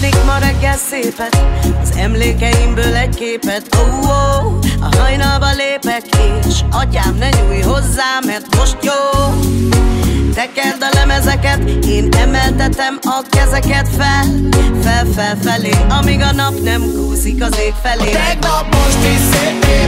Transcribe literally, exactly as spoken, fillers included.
Mutatnék ma reggel szépet, az emlékeimből egy képet. Oh, oh, a hajnalba lépek, és atyám, ne nyújj hozzá, mert most jó. Tekerd a lemezeket, én emeltetem a kezeket fel, fel, fel felé, amíg a nap nem kúszik az ég felé. A tegnap most is szép.